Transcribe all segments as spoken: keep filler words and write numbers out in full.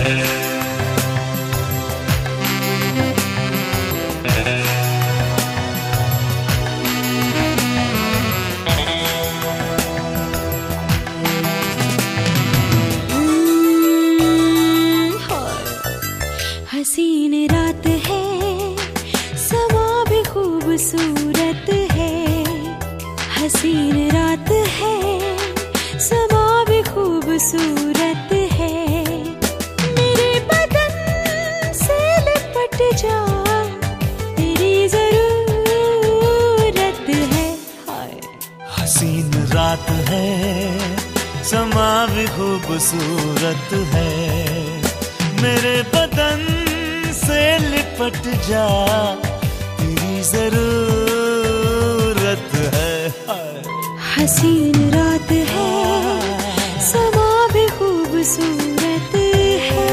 हसीन रात है, समा भी खूबसूरत है। हसीन रात है, समा भी खूबसूरत है। मेरे बदन से लिपट जा, तेरी जरूरत है। हसीन रात है, समा भी खूबसूरत है। मेरे बदन से लिपट जा, तेरी जरूरत है। हसीन रात है, समा भी खूबसूरत है।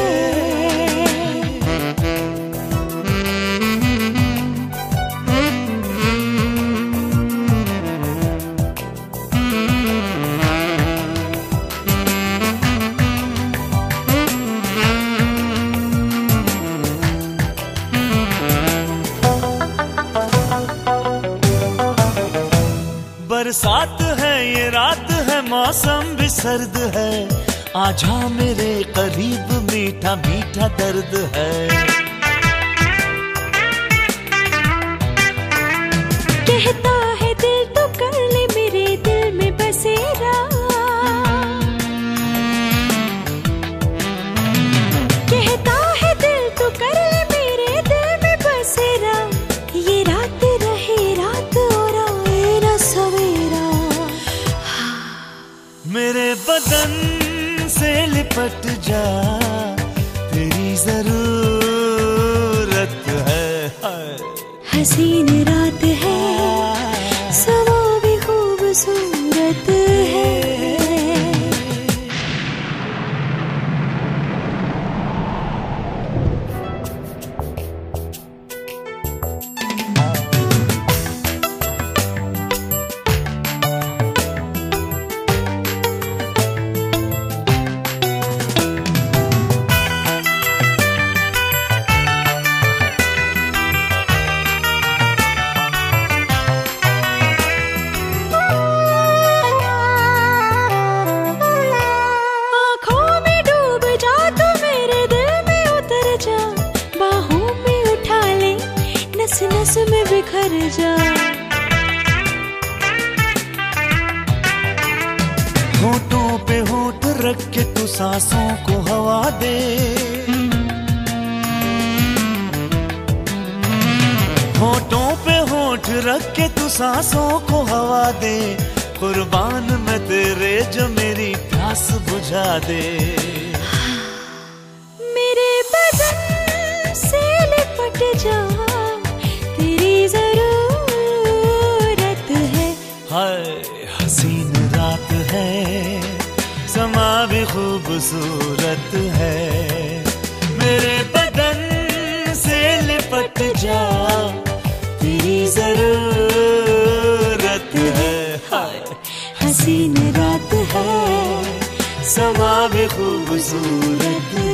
बरसात है ये रात है, मौसम भी सर्द है। आजा मेरे करीब, मीठा मीठा दर्द है। कहता है दिल तो कर ले मेरे दिल में बसेरा। कहता है दिल तो कर ले मेरे दिल में बसेरा। ये रात रहे रात और आए ना सवेरा। मेरे बदन से लिपट जा, तेरी जरूरत है। हसीन रात है, समा भी खूबसूरत है। नस में बिखर जा, होठों पे होठ रख के तू सांसों को हवा दे। होठों पे होठ रख के तू सांसों को हवा दे। कुर्बान मैं तेरे, जो मेरी प्यास बुझा दे। मेरे बदन से लिपट जा, हसीन रात है, समा भी खूबसूरत है। मेरे बदन से लिपट जा, तेरी जरूरत है। हसीन रात है, समा भी खूबसूरत